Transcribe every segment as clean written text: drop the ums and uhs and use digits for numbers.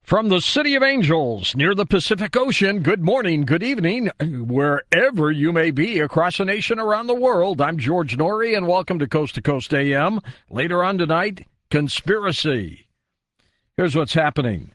From the City of Angels near the Pacific Ocean, good morning, good evening, wherever you may be across the nation, around the world. I'm George Norrie, and welcome to Coast AM. Later on tonight, conspiracy. Here's what's happening.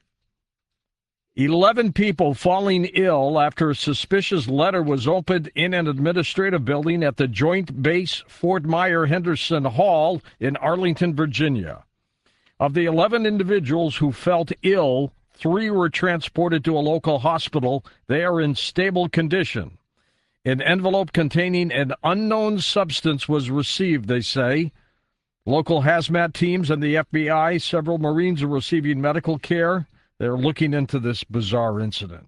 11 people falling ill after a suspicious letter was opened in an administrative building at the Joint Base Fort Myer Henderson Hall in Arlington, Virginia. Of the 11 individuals who felt ill, 3 were transported to a local hospital. They are in stable condition. An envelope containing an unknown substance was received, they say. Local hazmat teams and the FBI, several Marines are receiving medical care. They're looking into this bizarre incident.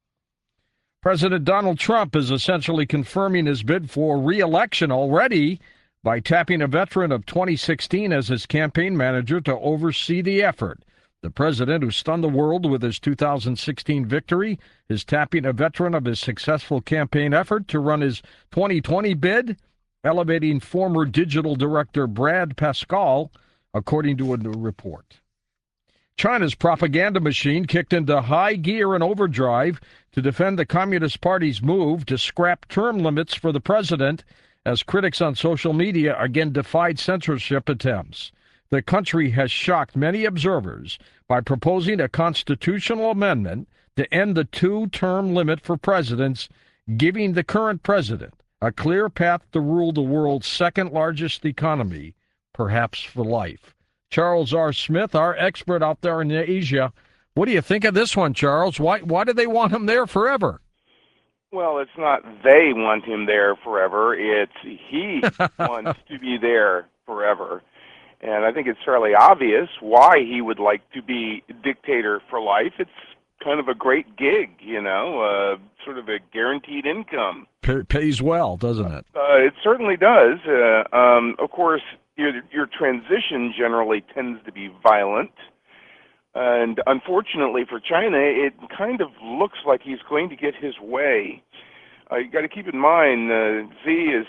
President Donald Trump is essentially confirming his bid for re-election already by tapping a veteran of 2016 as his campaign manager to oversee the effort. The president, who stunned the world with his 2016 victory, is tapping a veteran of his successful campaign effort to run his 2020 bid, elevating former digital director Brad Pascal, according to a new report. China's propaganda machine kicked into high gear and overdrive to defend the Communist Party's move to scrap term limits for the president, as critics on social media again defied censorship attempts. The country has shocked many observers by proposing a constitutional amendment to end the 2-term limit for presidents, giving the current president a clear path to rule the world's second-largest economy, perhaps for life. Charles R. Smith, our expert out there in Asia. What do you think of this one, Charles? Why do they want him there forever? Well, it's not they want him there forever. It's he wants to be there forever. And I think it's fairly obvious why he would like to be dictator for life. It's kind of a great gig, sort of a guaranteed income. Pays well, doesn't it? It certainly does. Of course, your transition generally tends to be violent. And unfortunately for China, it kind of looks like he's going to get his way. You got to keep in mind, Xi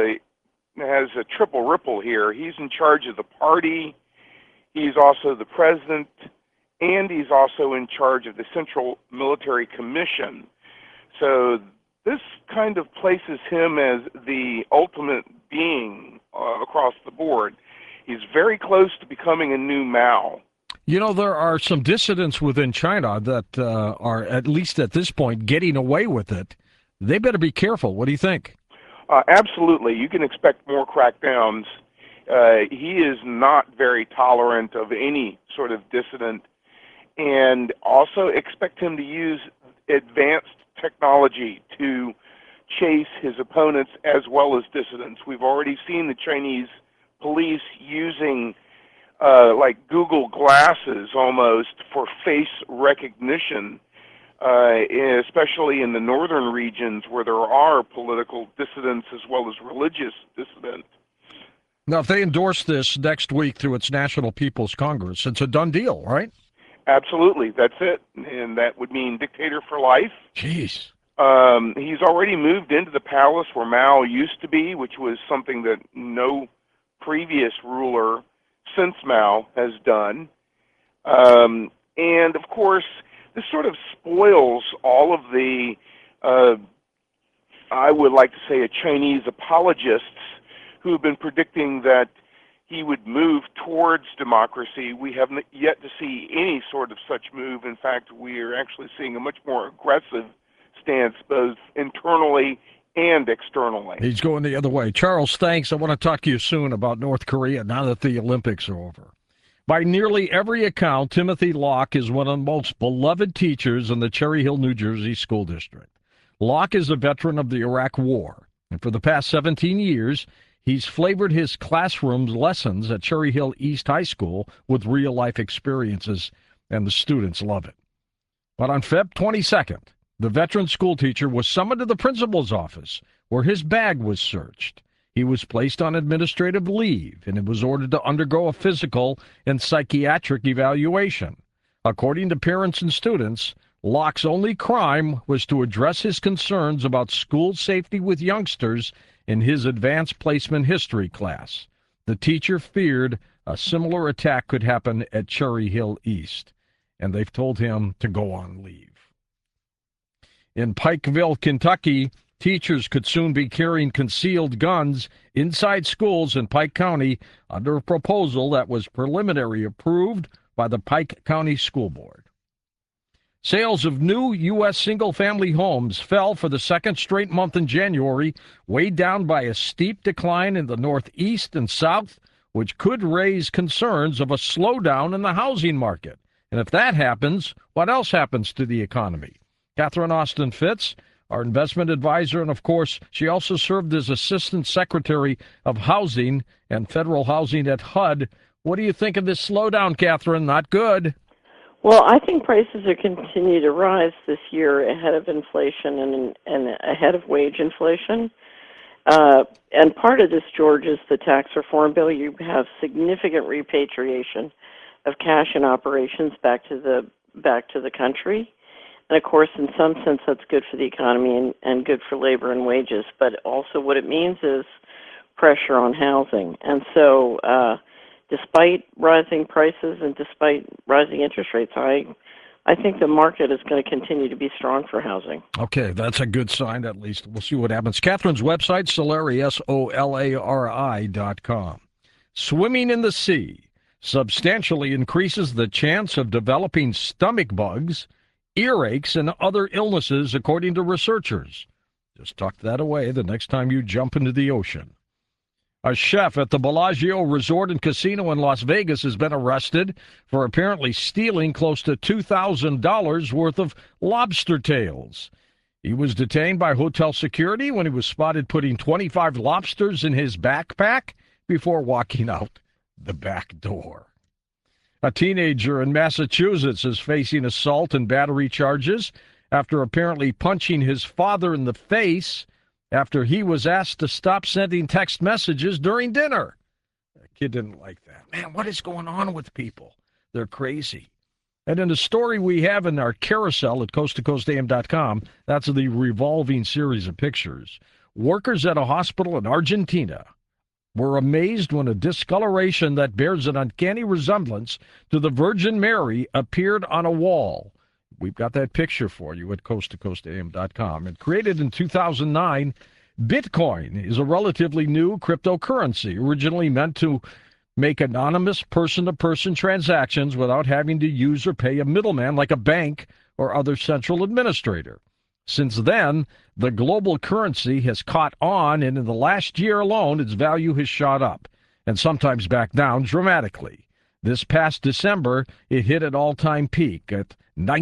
has a triple ripple here. He's in charge of the party, he's also the president, and he's also in charge of the Central Military Commission. So this kind of places him as the ultimate being across the board. He's very close to becoming a new Mao. There are some dissidents within China that are, at least at this point, getting away with it. They better be careful. What do you think? Absolutely. You can expect more crackdowns. He is not very tolerant of any sort of dissident, and also expect him to use advanced technology to chase his opponents as well as dissidents. We've already seen the Chinese police using like Google glasses almost for face recognition, especially in the northern regions where there are political dissidents as well as religious dissidents. Now, if they endorse this next week through its National People's Congress, it's a done deal, right? Absolutely, that's it. And that would mean dictator for life. Jeez. He's already moved into the palace where Mao used to be, which was something that no previous ruler since Mao has done. And, of course, this sort of spoils all of the, I would like to say, Chinese apologists who have been predicting that he would move towards democracy. We haven't yet to see any sort of such move. In fact, we are actually seeing a much more aggressive stance, both internally and externally. He's going the other way. Charles, thanks. I want to talk to you soon about North Korea now that the Olympics are over. By nearly every account, Timothy Locke is one of the most beloved teachers in the Cherry Hill, New Jersey school district. Locke is a veteran of the Iraq War, and for the past 17 years, he's flavored his classroom's lessons at Cherry Hill East High School with real-life experiences, and the students love it. But on Feb 22nd, the veteran school teacher was summoned to the principal's office, where his bag was searched. He was placed on administrative leave, and was ordered to undergo a physical and psychiatric evaluation. According to parents and students, Locke's only crime was to address his concerns about school safety with youngsters in his advanced placement history class. The teacher feared a similar attack could happen at Cherry Hill East. and they've told him to go on leave. In Pikeville, Kentucky, teachers could soon be carrying concealed guns inside schools in Pike County under a proposal that was preliminarily approved by the Pike County School Board. Sales of new U.S. single-family homes fell for the second straight month in January, weighed down by a steep decline in the Northeast and South, which could raise concerns of a slowdown in the housing market. And if that happens, what else happens to the economy? Catherine Austin Fitz, our investment advisor, and of course, she also served as Assistant Secretary of Housing and Federal Housing at HUD. What do you think of this slowdown, Catherine? Not good. Well, I think prices are continue to rise this year ahead of inflation and ahead of wage inflation. And part of this, George, is the tax reform bill. You have significant repatriation of cash and operations back to the country. And of course, in some sense, that's good for the economy and good for labor and wages. But also what it means is pressure on housing. And so despite rising prices and despite rising interest rates, I think the market is going to continue to be strong for housing. Okay, that's a good sign, at least. We'll see what happens. Catherine's website, Solari, SOLARI.com. Swimming in the sea substantially increases the chance of developing stomach bugs, earaches, and other illnesses, according to researchers. Just tuck that away the next time you jump into the ocean. A chef at the Bellagio Resort and Casino in Las Vegas has been arrested for apparently stealing close to $2,000 worth of lobster tails. He was detained by hotel security when he was spotted putting 25 lobsters in his backpack before walking out the back door. A teenager in Massachusetts is facing assault and battery charges after apparently punching his father in the face after he was asked to stop sending text messages during dinner. The kid didn't like that. Man, what is going on with people? They're crazy. And in a story we have in our carousel at coasttocoastam.com, that's the revolving series of pictures, workers at a hospital in Argentina were amazed when a discoloration that bears an uncanny resemblance to the Virgin Mary appeared on a wall. We've got that picture for you at coasttocoastam.com. And created in 2009, Bitcoin is a relatively new cryptocurrency, originally meant to make anonymous person-to-person transactions without having to use or pay a middleman like a bank or other central administrator. Since then, the global currency has caught on, and in the last year alone, its value has shot up, and sometimes back down dramatically. This past December, it hit an all-time peak at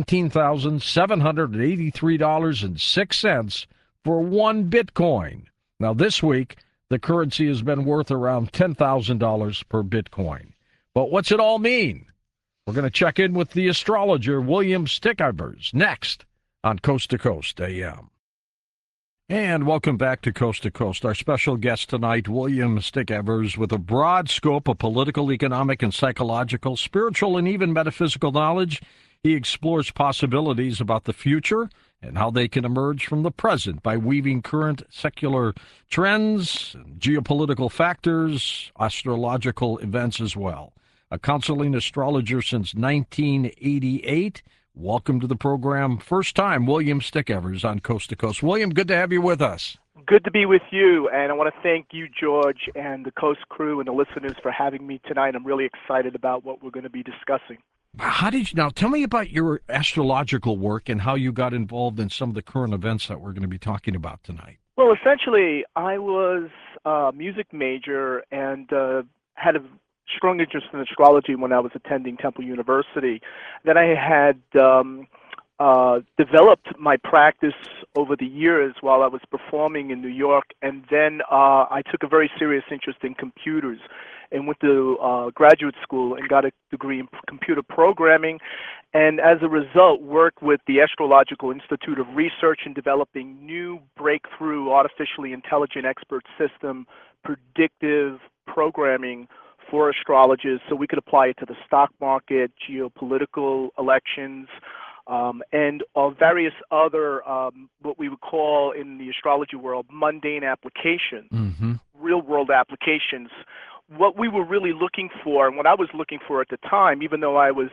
$19,783.06 for one Bitcoin. Now, this week, the currency has been worth around $10,000 per Bitcoin. But what's it all mean? We're going to check in with the astrologer, William Stickivers, next on Coast to Coast AM. And welcome back to Coast to Coast. Our special guest tonight, William Stickivers, with a broad scope of political, economic, and psychological, spiritual, and even metaphysical knowledge. He explores possibilities about the future and how they can emerge from the present by weaving current secular trends, geopolitical factors, astrological events as well. A counseling astrologer since 1988. Welcome to the program. First time, William Stickivers on Coast to Coast. William, good to have you with us. Good to be with you, and I want to thank you, George, and the Coast crew and the listeners for having me tonight. I'm really excited about what we're going to be discussing. How did you, now tell me about your astrological work and how you got involved in some of the current events that we're going to be talking about tonight. Well, essentially, I was a music major and had a strong interest in astrology when I was attending Temple University. Then I had developed my practice over the years while I was performing in New York, and then I took a very serious interest in computers and went to graduate school and got a degree in computer programming, and as a result worked with the Astrological Institute of Research in developing new breakthrough artificially intelligent expert system predictive programming for astrologers so we could apply it to the stock market, geopolitical elections, and various other what we would call in the astrology world mundane applications, real-world applications. What we were really looking for, and what I was looking for at the time, even though I was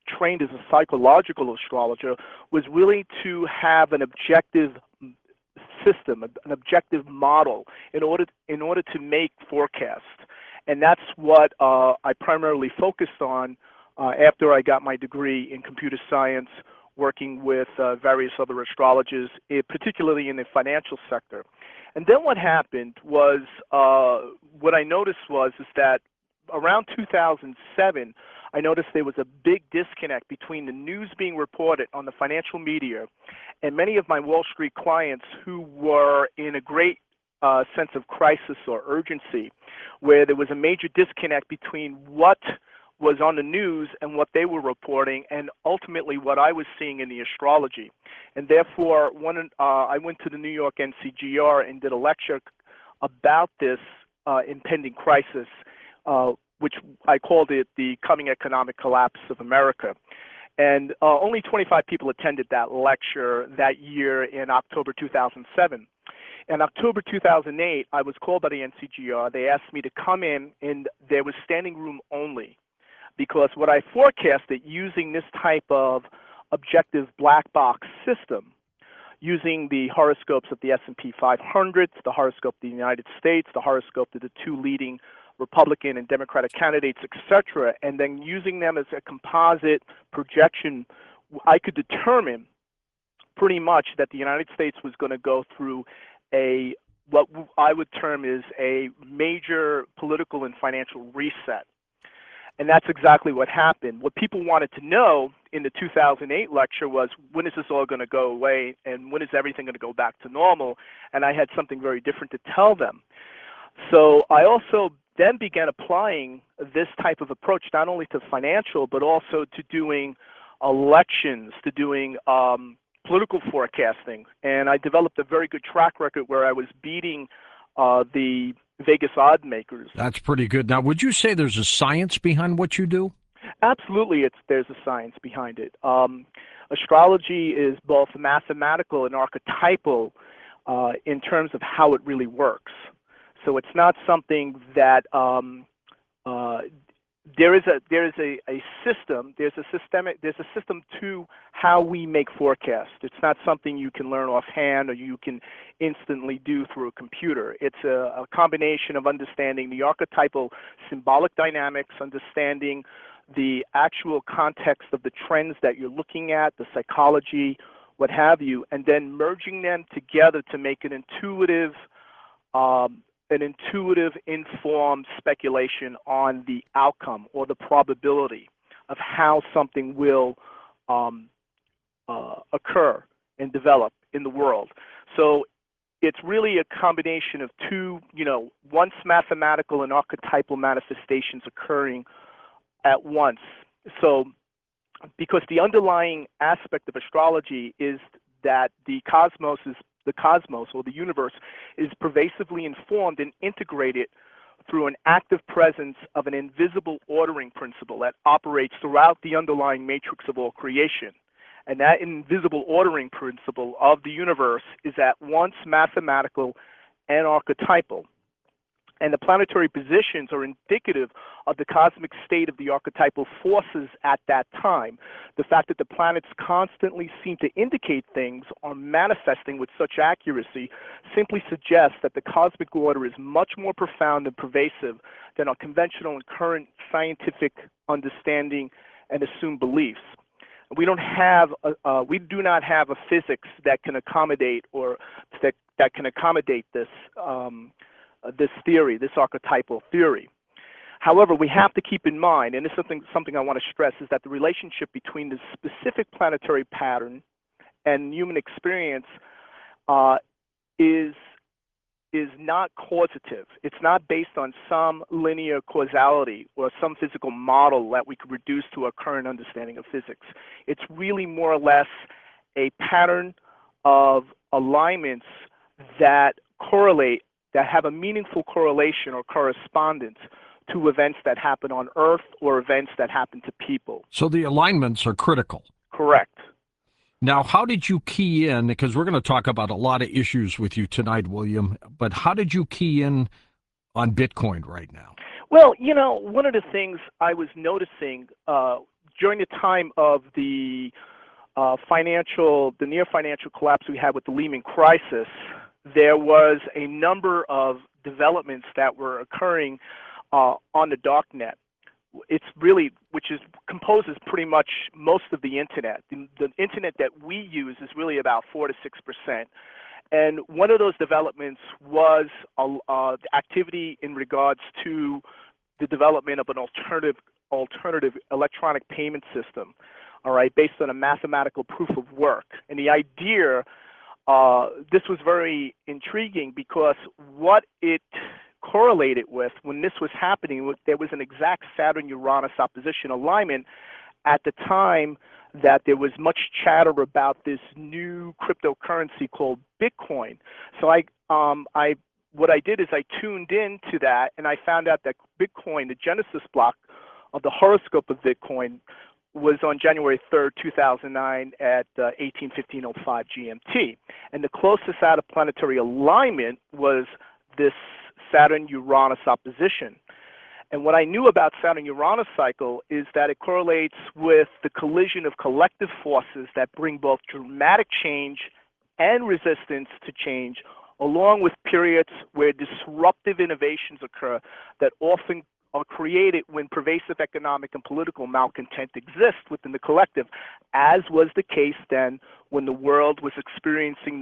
trained as a psychological astrologer, was really to have an objective system, an objective model in order to make forecasts. And that's what I primarily focused on after I got my degree in computer science, working with various other astrologers, particularly in the financial sector. And then what happened was, what I noticed is that around 2007, I noticed there was a big disconnect between the news being reported on the financial media and many of my Wall Street clients who were in a great sense of crisis or urgency, where there was a major disconnect between what was on the news and what they were reporting, and ultimately what I was seeing in the astrology. And therefore, I went to the New York NCGR and did a lecture about this impending crisis, which I called it the coming economic collapse of America. And only 25 people attended that lecture that year in October 2007. In October 2008, I was called by the NCGR. They asked me to come in, and there was standing room only, because what I forecasted using this type of objective black box system, using the horoscopes of the S&P 500, the horoscope of the United States, the horoscope of the two leading Republican and Democratic candidates, etc., and then using them as a composite projection, I could determine pretty much that the United States was going to go through what I would term is a major political and financial reset. And that's exactly what happened. What people wanted to know in the 2008 lecture was, when is this all going to go away, and when is everything going to go back to normal? And I had something very different to tell them. So I also then began applying this type of approach not only to financial, but also to doing elections, to doing political forecasting. And I developed a very good track record where I was beating the Vegas odd makers. That's pretty good. Now, would you say there's a science behind what you do? Absolutely, there's a science behind it. Astrology is both mathematical and archetypal in terms of how it really works. So it's not something that there is a system. There's a system to how we make forecasts. It's not something you can learn offhand or you can instantly do through a computer. It's a combination of understanding the archetypal symbolic dynamics, understanding the actual context of the trends that you're looking at, the psychology, what have you, and then merging them together to make an intuitive, informed speculation on the outcome or the probability of how something will occur and develop in the world. So it's really a combination of two, once mathematical and archetypal manifestations occurring at once. So because the underlying aspect of astrology is that the cosmos or the universe is pervasively informed and integrated through an active presence of an invisible ordering principle that operates throughout the underlying matrix of all creation. And that invisible ordering principle of the universe is at once mathematical and archetypal. And the planetary positions are indicative of the cosmic state of the archetypal forces at that time. The fact that the planets constantly seem to indicate things or manifesting with such accuracy simply suggests that the cosmic order is much more profound and pervasive than our conventional and current scientific understanding and assumed beliefs. We do not have a physics that can accommodate that can accommodate this theory, this archetypal theory. However, we have to keep in mind, and this is something I want to stress, is that the relationship between the specific planetary pattern and human experience is not causative. It's not based on some linear causality or some physical model that we could reduce to our current understanding of physics. It's really more or less a pattern of alignments that correlate, that have a meaningful correlation or correspondence to events that happen on Earth or events that happen to people. So the alignments are critical. Correct. Now, how did you key in, because we're going to talk about a lot of issues with you tonight, William, but how did you key in on Bitcoin right now? Well, one of the things I was noticing during the time of the near financial collapse we had with the Lehman crisis, there was a number of developments that were occurring on the darknet. It's really, composes pretty much most of the internet. The internet that we use is really about 4 to 6%. And one of those developments was activity in regards to the development of an alternative electronic payment system, all right, based on a mathematical proof of work. And the idea, this was very intriguing because what it correlated with when this was happening, there was an exact Saturn-Uranus opposition alignment at the time that there was much chatter about this new cryptocurrency called Bitcoin. So what I did is I tuned into that, and I found out that Bitcoin, the Genesis block of the horoscope of Bitcoin, was on January 3rd, 2009 at 18:15:05 GMT. And the closest out of planetary alignment was this Saturn-Uranus opposition. And what I knew about Saturn-Uranus cycle is that it correlates with the collision of collective forces that bring both dramatic change and resistance to change, along with periods where disruptive innovations occur that often are created when pervasive economic and political malcontent exists within the collective, as was the case then when the world was experiencing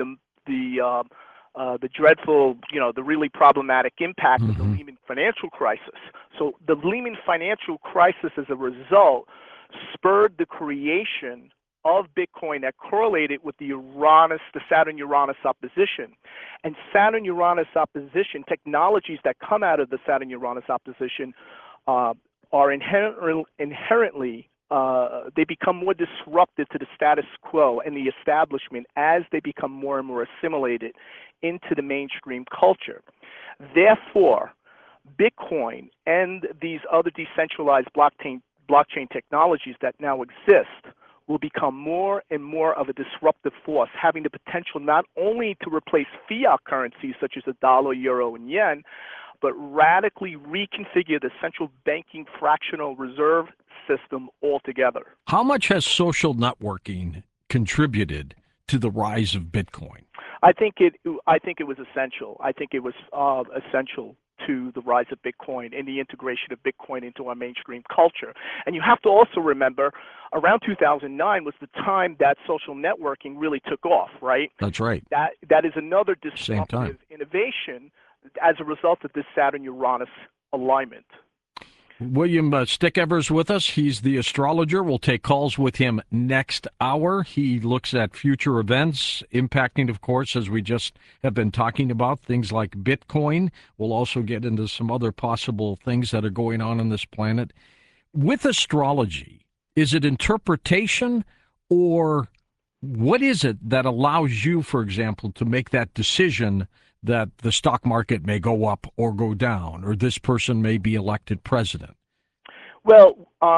the dreadful, the really problematic impact of the Lehman financial crisis. So the Lehman financial crisis, as a result, spurred the creation of Bitcoin that correlated with the Saturn-Uranus opposition. And Saturn-Uranus opposition, technologies that come out of the Saturn-Uranus opposition are inherently they become more disruptive to the status quo and the establishment as they become more and more assimilated into the mainstream culture. Therefore, Bitcoin and these other decentralized blockchain technologies that now exist will become more and more of a disruptive force, having the potential not only to replace fiat currencies such as the dollar, euro, and yen, but radically reconfigure the central banking fractional reserve system altogether. How much has social networking contributed to the rise of Bitcoin? I think it was essential. I think it was essential to the rise of Bitcoin and the integration of Bitcoin into our mainstream culture. And you have to also remember, around 2009 was the time that social networking really took off, right? That's right. That is another disruptive innovation as a result of this Saturn-Uranus alignment. William Stickevers with us. He's the astrologer. We'll take calls with him next hour. He looks at future events impacting, of course, as we just have been talking about, things like Bitcoin. We'll also get into some other possible things that are going on this planet. With astrology, is it interpretation, or what is it that allows you, for example, to make that decision that the stock market may go up or go down, or this person may be elected president? Well,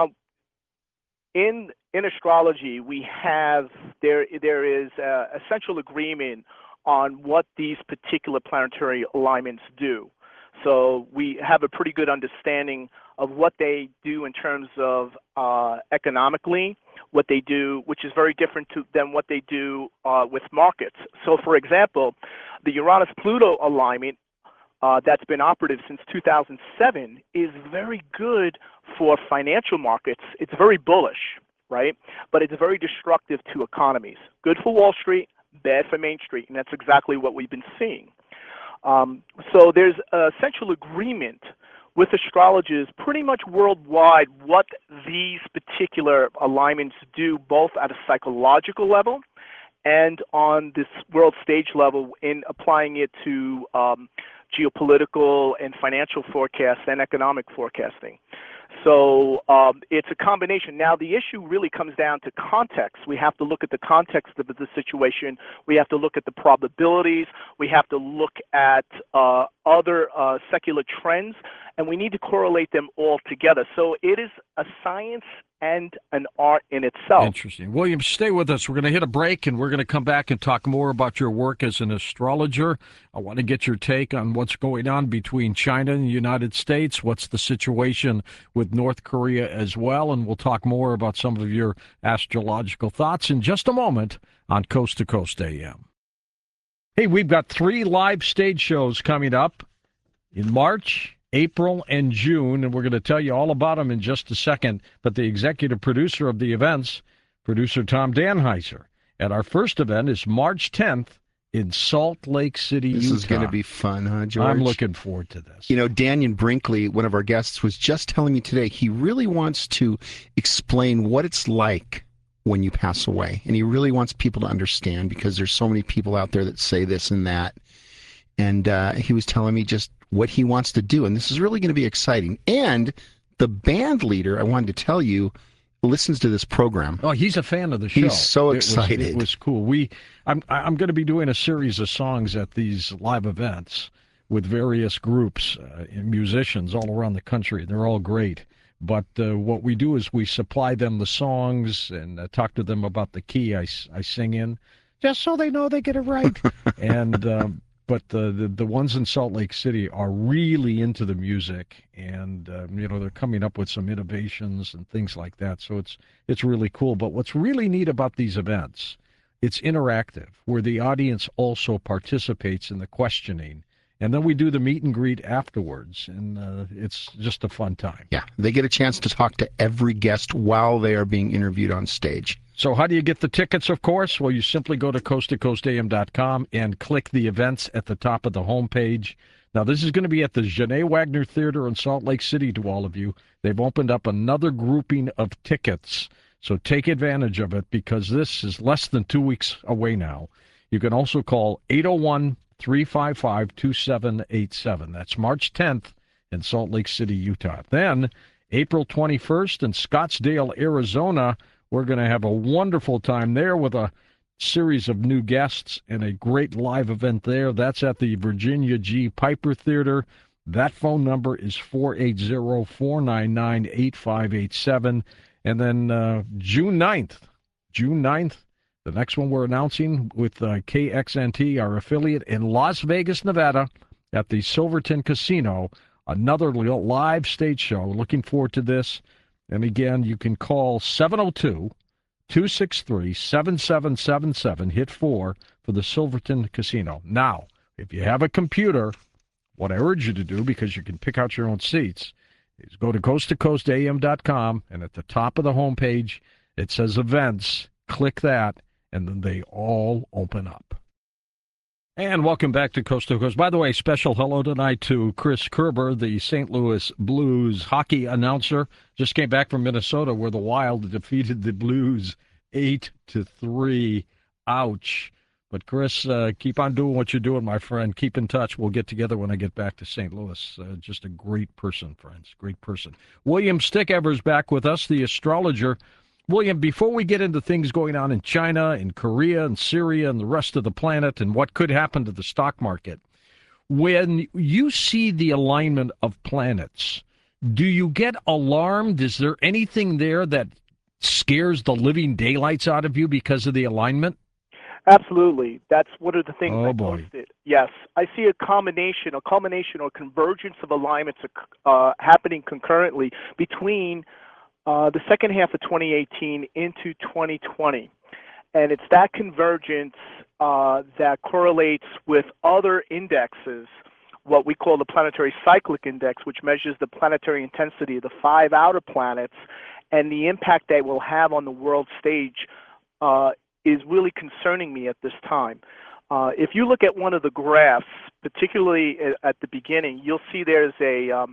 in astrology, there is a central agreement on what these particular planetary alignments do. So we have a pretty good understanding of what they do in terms of economically, what they do, which is very different than what they do with markets. So, for example, the Uranus-Pluto alignment that's been operative since 2007 is very good for financial markets. It's very bullish, right? But it's very destructive to economies. Good for Wall Street, bad for Main Street, and that's exactly what we've been seeing. So there's a central agreement with astrologers pretty much worldwide what these particular alignments do, both at a psychological level and on this world stage level, in applying it to geopolitical and financial forecasts and economic forecasting. So it's a combination. Now, the issue really comes down to context. We have to look at the context of the situation. We have to look at the probabilities. We have to look at other secular trends, and we need to correlate them all together. So it is a science and an art in itself. Interesting. William, stay with us. We're going to hit a break, and we're going to come back and talk more about your work as an astrologer. I want to get your take on what's going on between China and the United States. What's the situation with North Korea as well? And we'll talk more about some of your astrological thoughts in just a moment on Coast to Coast AM. Hey, we've got 3 live stage shows coming up in March, April, and June, and we're going to tell you all about them in just a second. But the executive producer of the events, producer Tom Danheiser, and our first event is March 10th in Salt Lake City, Utah. This is going to be fun, huh, George? I'm looking forward to this. You know, Daniel Brinkley, one of our guests, was just telling me today he really wants to explain what it's like when you pass away. And he really wants people to understand, because there's so many people out there that say this and that. And he was telling me just what he wants to do. And this is really going to be exciting. And the band leader, I wanted to tell you, listens to this program. Oh, he's a fan of the show. He's so excited. It was cool. I'm going to be doing a series of songs at these live events with various groups and musicians all around the country. They're all great. But what we do is we supply them the songs and talk to them about the key I sing in, just so they know they get it right. And but the ones in Salt Lake City are really into the music, and they're coming up with some innovations and things like that. So it's really cool. But what's really neat about these events, it's interactive, where the audience also participates in the questioning. And then we do the meet and greet afterwards, and it's just a fun time. Yeah, they get a chance to talk to every guest while they are being interviewed on stage. So how do you get the tickets, of course? Well, you simply go to coasttocoastam.com and click the events at the top of the homepage. Now, this is going to be at the Janae Wagner Theater in Salt Lake City to all of you. They've opened up another grouping of tickets, so take advantage of it, because this is less than 2 weeks away now. You can also call 801-355-2787. That's March 10th in Salt Lake City, Utah. Then, April 21st in Scottsdale, Arizona, we're going to have a wonderful time there with a series of new guests and a great live event there. That's at the Virginia G. Piper Theater. That phone number is 480-499-8587. And then June 9th, the next one we're announcing with KXNT, our affiliate in Las Vegas, Nevada, at the Silverton Casino, another live stage show. Looking forward to this. And again, you can call 702-263-7777, hit 4 for the Silverton Casino. Now, if you have a computer, what I urge you to do, because you can pick out your own seats, is go to coasttocoastam.com, and at the top of the homepage, it says events. Click that, and then they all open up. And welcome back to Coast to Coast. By the way, special hello tonight to Chris Kerber, the St. Louis Blues hockey announcer. Just came back from Minnesota, where the Wild defeated the Blues 8-3. Ouch. But Chris, keep on doing what you're doing, my friend. Keep in touch. We'll get together when I get back to St. Louis. Just a great person, friends. Great person. William Stickever's back with us, the astrologer. William, before we get into things going on in China, in Korea, and Syria, and the rest of the planet, and what could happen to the stock market, when you see the alignment of planets, do you get alarmed? Is there anything there that scares the living daylights out of you because of the alignment? Absolutely. That's one of the things I boy. posted. Yes. I see a culmination or convergence of alignments happening concurrently between the second half of 2018 into 2020. And it's that convergence that correlates with other indexes, what we call the planetary cyclic index, which measures the planetary intensity of the 5 outer planets, and the impact they will have on the world stage is really concerning me at this time. If you look at one of the graphs, particularly at the beginning, you'll see there's a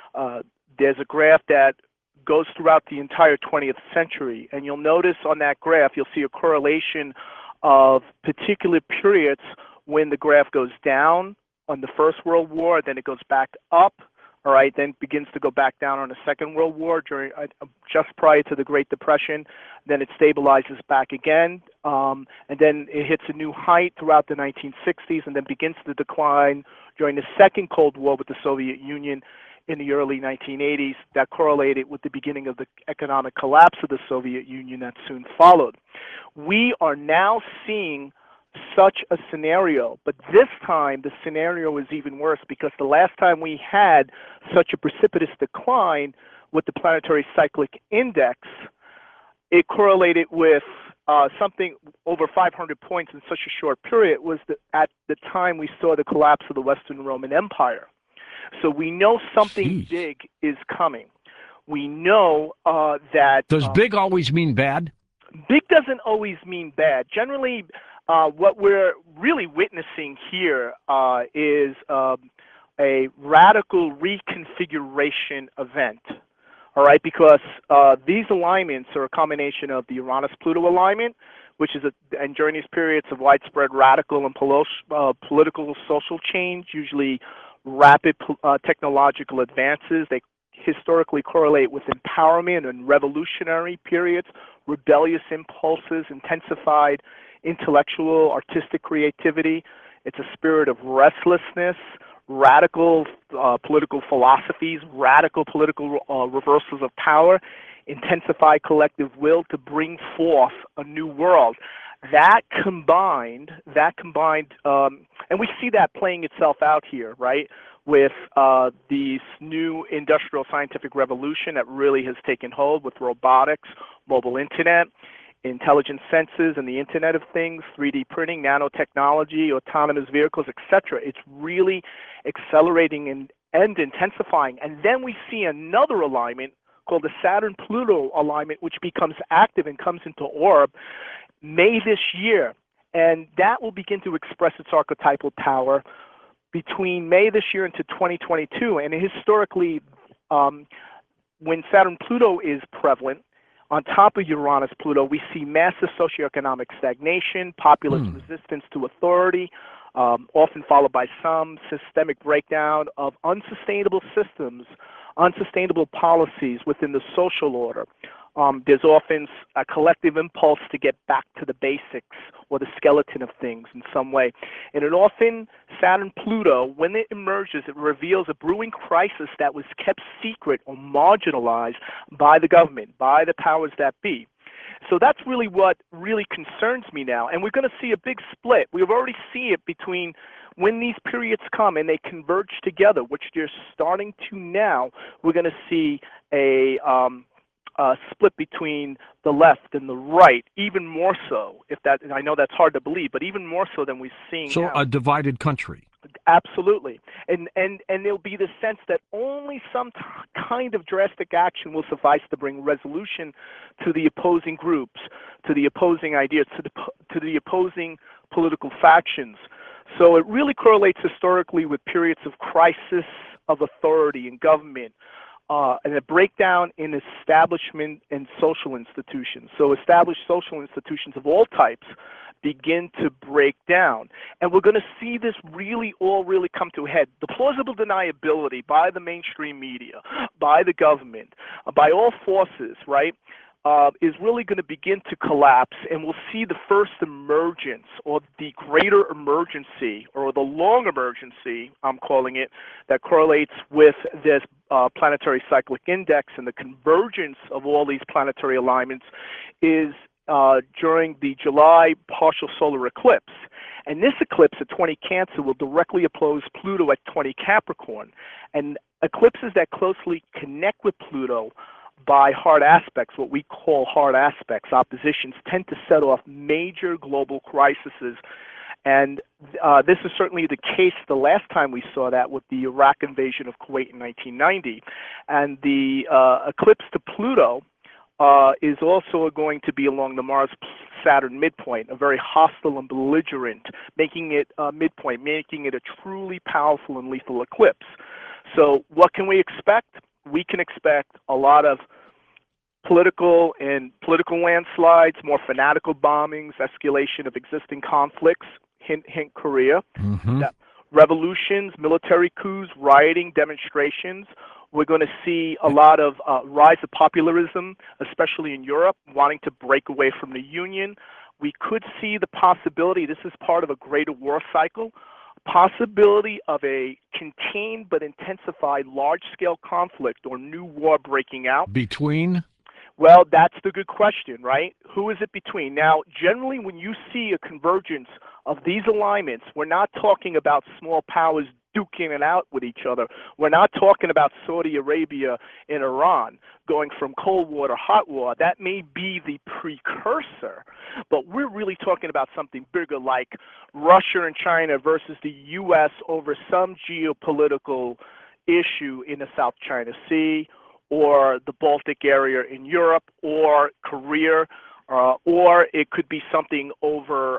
graph that goes throughout the entire 20th century. And you'll notice on that graph, you'll see a correlation of particular periods when the graph goes down on the First World War, then it goes back up, all right, then begins to go back down on the Second World War during just prior to the Great Depression. Then it stabilizes back again, and then it hits a new height throughout the 1960s and then begins to decline during the Second Cold War with the Soviet Union in the early 1980s that correlated with the beginning of the economic collapse of the Soviet Union that soon followed. We are now seeing such a scenario, but this time the scenario is even worse because the last time we had such a precipitous decline with the planetary cyclic index, it correlated with something over 500 points in such a short period was at the time we saw the collapse of the Western Roman Empire. So we know something big is coming. We know that... Does big always mean bad? Big doesn't always mean bad. Generally, what we're really witnessing here is a radical reconfiguration event. All right, because these alignments are a combination of the Uranus-Pluto alignment, which is and during these periods of widespread radical and political social change, usually rapid technological advances. They historically correlate with empowerment and revolutionary periods, rebellious impulses, intensified intellectual, artistic creativity. It's a spirit of restlessness, radical political philosophies, radical political reversals of power, intensify collective will to bring forth a new world. That combined, and we see that playing itself out here, right, with this new industrial scientific revolution that really has taken hold with robotics, mobile internet, intelligent senses and the Internet of Things, 3D printing, nanotechnology, autonomous vehicles, etc. It's really accelerating and intensifying. And then we see another alignment called the Saturn-Pluto alignment, which becomes active and comes into orb May this year. And that will begin to express its archetypal power between May this year into 2022. And historically, when Saturn-Pluto is prevalent, on top of Uranus-Pluto, we see massive socioeconomic stagnation, populist resistance to authority, often followed by some systemic breakdown of unsustainable systems, unsustainable policies within the social order. There's often a collective impulse to get back to the basics or the skeleton of things in some way. And it often, Saturn-Pluto, when it emerges, it reveals a brewing crisis that was kept secret or marginalized by the government, by the powers that be. So that's really what really concerns me now. And we're going to see a big split. We've already seen it between when these periods come and they converge together, which they're starting to now. We're going to see a split between the left and the right, even more so. And I know that's hard to believe, but even more so than we're seeing now. So a divided country. Absolutely. And there'll be the sense that only some kind of drastic action will suffice to bring resolution to the opposing groups, to the opposing ideas, to the opposing political factions. So it really correlates historically with periods of crisis of authority in government, and a breakdown in establishment and social institutions. So established social institutions of all types begin to break down. And we're going to see this all really come to a head. The plausible deniability by the mainstream media, by the government, by all forces, right, is really going to begin to collapse, and we'll see the first emergence, or the greater emergency, or the long emergency, I'm calling it, that correlates with this planetary cyclic index, and the convergence of all these planetary alignments is during the July partial solar eclipse. And this eclipse at 20 Cancer will directly oppose Pluto at 20 Capricorn. And eclipses that closely connect with Pluto by hard aspects, what we call hard aspects, oppositions, tend to set off major global crises. And this is certainly the case the last time we saw that with the Iraq invasion of Kuwait in 1990. And the eclipse to Pluto is also going to be along the Mars-Saturn midpoint, a very hostile and belligerent, making it midpoint, making it a truly powerful and lethal eclipse. So what can we expect? We can expect a lot of political landslides, more fanatical bombings, escalation of existing conflicts, hint, Korea, revolutions, military coups, rioting, demonstrations. We're going to see a lot of rise of popularism, especially in Europe, wanting to break away from the Union. We could see the possibility, this is part of a greater war cycle, possibility of a contained but intensified large-scale conflict or new war breaking out. Between? Well, that's the good question, right? Who is it between? Now, generally, when you see a convergence of these alignments, we're not talking about small powers duking it out with each other. We're not talking about Saudi Arabia and Iran going from Cold War to hot war. That may be the precursor, but we're really talking about something bigger, like Russia and China versus the U.S. over some geopolitical issue in the South China Sea, or the Baltic area in Europe, or Korea, or it could be something over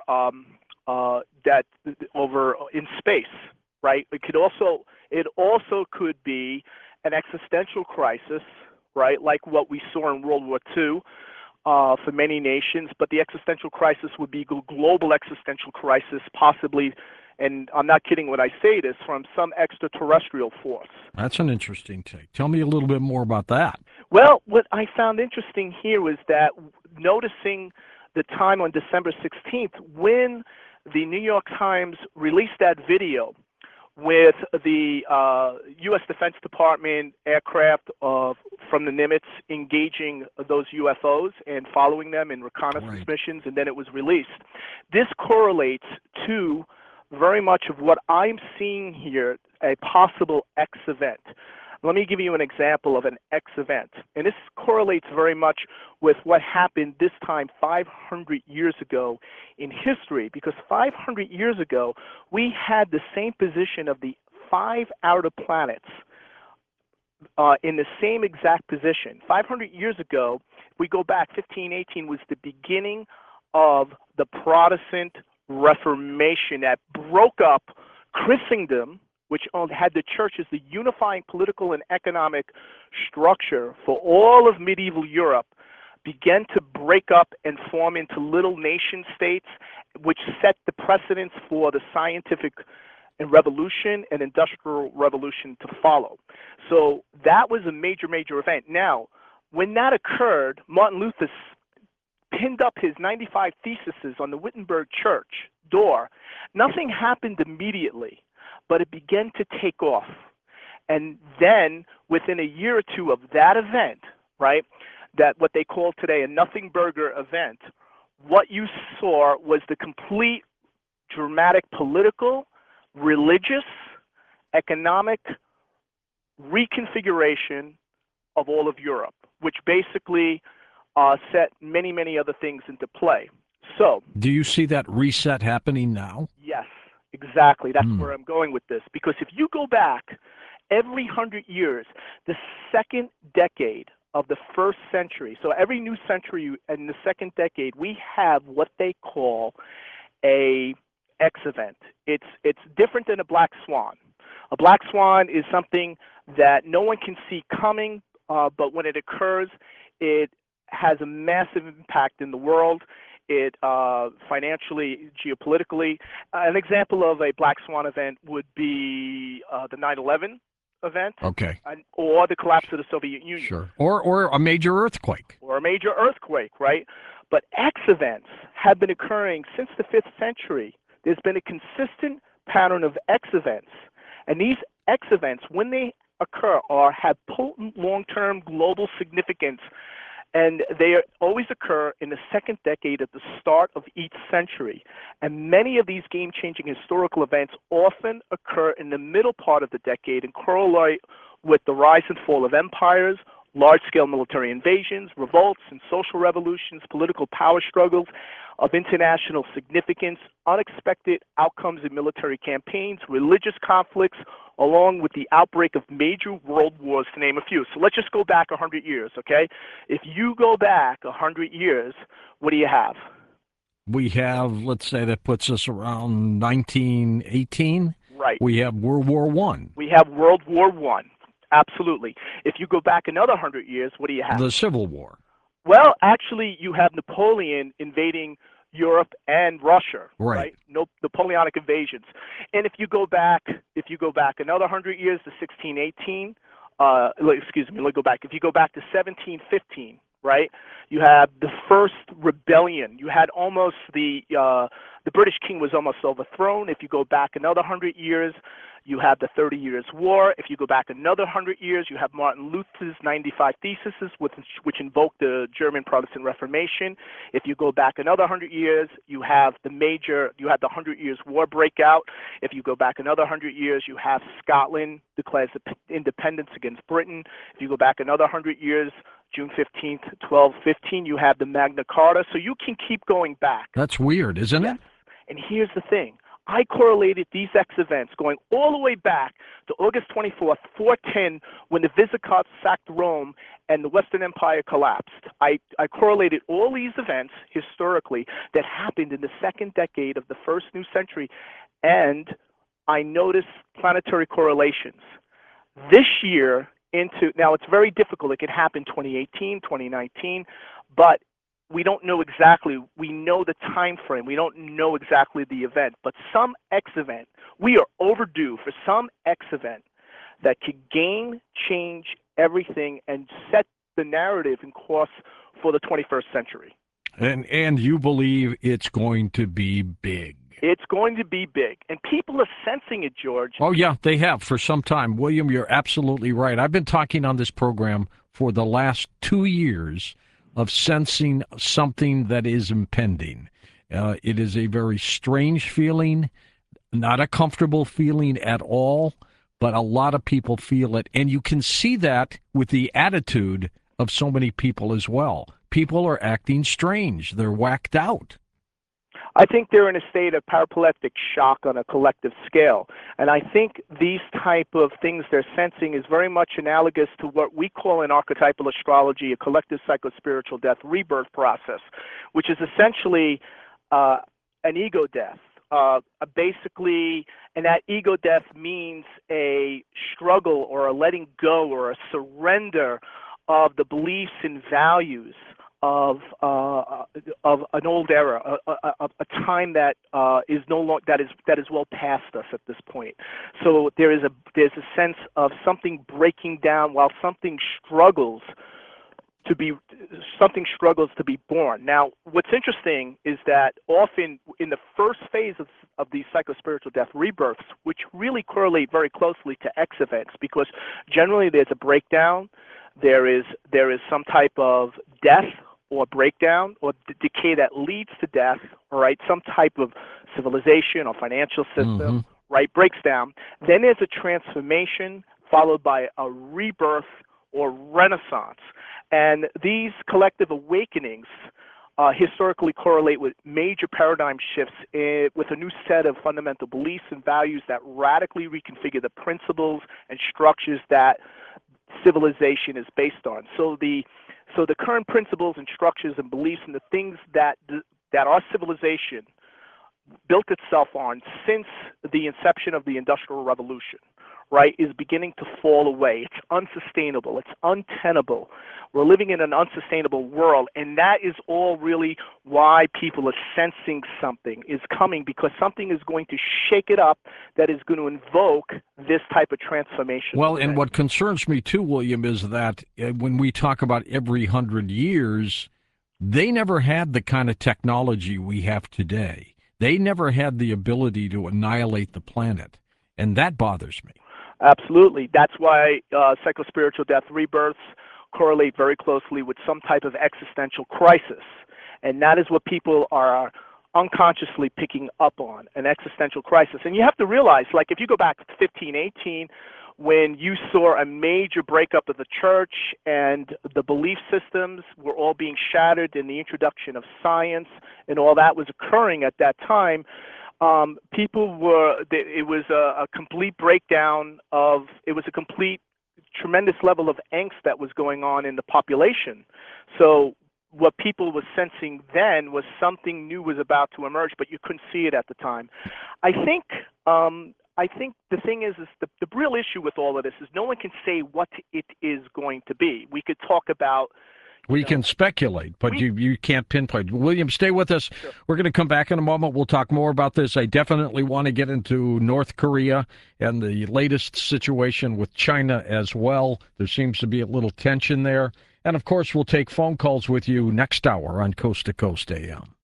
over in space, right? It also could be an existential crisis, right, like what we saw in World War II for many nations. But the existential crisis would be a global existential crisis, possibly. And I'm not kidding when I say this, from some extraterrestrial force. That's an interesting take. Tell me a little bit more about that. Well, what I found interesting here was that noticing the time on December 16th when the New York Times released that video with the U.S. Defense Department aircraft from the Nimitz engaging those UFOs and following them in reconnaissance missions, and then it was released. This correlates to very much of what I'm seeing here, a possible X event. Let me give you an example of an X event. And this correlates very much with what happened this time 500 years ago in history, because 500 years ago, we had the same position of the 5 outer planets in the same exact position. 500 years ago, if we go back, 1518 was the beginning of the Protestant Reformation that broke up Christendom, which had the church as the unifying political and economic structure for all of medieval Europe, began to break up and form into little nation states, which set the precedence for the scientific revolution and industrial revolution to follow. So that was a major, major event. Now, when that occurred, Martin Luther pinned up his 95 theses on the Wittenberg church door. Nothing happened immediately, but it began to take off. And then within a year or two of that event, right, that what they call today a nothing burger event, what you saw was the complete dramatic political, religious, economic reconfiguration of all of Europe, which basically set many, many other things into play. So, do you see that reset happening now? Yes, exactly. That's where I'm going with this. Because if you go back every 100 years, the second decade of the first century, so every new century in the second decade, we have what they call a X event. It's different than a black swan. A black swan is something that no one can see coming, but when it occurs, it has a massive impact in the world. It financially, geopolitically. An example of a black swan event would be the 9/11 event, okay, or the collapse of the Soviet Union, sure, or a major earthquake, right? But X events have been occurring since the 5th century. There's been a consistent pattern of X events, and these X events, when they occur, have potent long-term global significance. And they always occur in the second decade at the start of each century. And many of these game-changing historical events often occur in the middle part of the decade and correlate with the rise and fall of empires, large-scale military invasions, revolts and social revolutions, political power struggles of international significance, unexpected outcomes in military campaigns, religious conflicts, along with the outbreak of major world wars, to name a few. So let's just go back 100 years, okay? If you go back 100 years, what do you have? We have, let's say that puts us around 1918. Right. We have World War I. We have World War I. Absolutely. If you go back another 100 years, what do you have? The Civil War. Well, actually, you have Napoleon invading Europe and Russia, right? No, Napoleonic invasions. And if you go back another 100 years to 1618, excuse me, let me go back. If you go back to 1715, right? You have the first rebellion. You had almost the the British king was almost overthrown. If you go back another 100 years, you have the 30 Years' War. If you go back another 100 years, you have Martin Luther's 95 Theses, which invoked the German Protestant Reformation. If you go back another 100 years, you have the 100 Years' War breakout. If you go back another 100 years, you have Scotland declares independence against Britain. If you go back another 100 years, June 15th, 1215, you have the Magna Carta. So you can keep going back. That's weird, isn't Yes. it? And here's the thing. I correlated these X events going all the way back to August 24th, 410, when the Visigoths sacked Rome and the Western Empire collapsed. I correlated all these events historically that happened in the second decade of the first new century, and I noticed planetary correlations. This year now it's very difficult. It could happen 2018, 2019, but we don't know exactly. We know the time frame. We don't know exactly the event. But some X event, we are overdue for some X event that could change everything and set the narrative and course for the 21st century. And you believe it's going to be big. It's going to be big. And people are sensing it, George. Oh, yeah, they have for some time. William, you're absolutely right. I've been talking on this program for the last 2 years of sensing something that is impending. It is a very strange feeling, not a comfortable feeling at all, but a lot of people feel it. And you can see that with the attitude of so many people as well. People are acting strange. They're whacked out. I think they're in a state of paraplegic shock on a collective scale. And I think these type of things they're sensing is very much analogous to what we call in archetypal astrology a collective psychospiritual death rebirth process, which is essentially an ego death. Basically, and that ego death means a struggle or a letting go or a surrender of the beliefs and values of an old era, a time that is no longer that is well past us at this point. So there's a sense of something breaking down while something struggles to be born. Now, what's interesting is that often in the first phase of these psychospiritual death rebirths, which really correlate very closely to X events, because generally there's a breakdown, there is some type of death or breakdown or decay that leads to death, all right, some type of civilization or financial system, right, breaks down. Then there's a transformation followed by a rebirth or renaissance. And these collective awakenings historically correlate with major paradigm shifts with a new set of fundamental beliefs and values that radically reconfigure the principles and structures that civilization is based on. So the current principles and structures and beliefs and the things that our civilization built itself on since the inception of the Industrial Revolution, right, is beginning to fall away. It's unsustainable. It's untenable. We're living in an unsustainable world, and that is all really why people are sensing something is coming, because something is going to shake it up that is going to invoke this type of transformation. Well, and what concerns me too, William, is that when we talk about every 100 years, they never had the kind of technology we have today. They never had the ability to annihilate the planet, and that bothers me. Absolutely. That's why psychospiritual death rebirths correlate very closely with some type of existential crisis. And that is what people are unconsciously picking up on, an existential crisis. And you have to realize, like, if you go back to 1518, when you saw a major breakup of the church and the belief systems were all being shattered in the introduction of science and all that was occurring at that time, it was a complete breakdown it was a complete tremendous level of angst that was going on in the population. So what people were sensing then was something new was about to emerge, but you couldn't see it at the time. I think the thing is the real issue with all of this is no one can say what it is going to be. We could talk about We can speculate, but you can't pinpoint. William, stay with us. Sure. We're going to come back in a moment. We'll talk more about this. I definitely want to get into North Korea and the latest situation with China as well. There seems to be a little tension there. And, of course, we'll take phone calls with you next hour on Coast to Coast AM.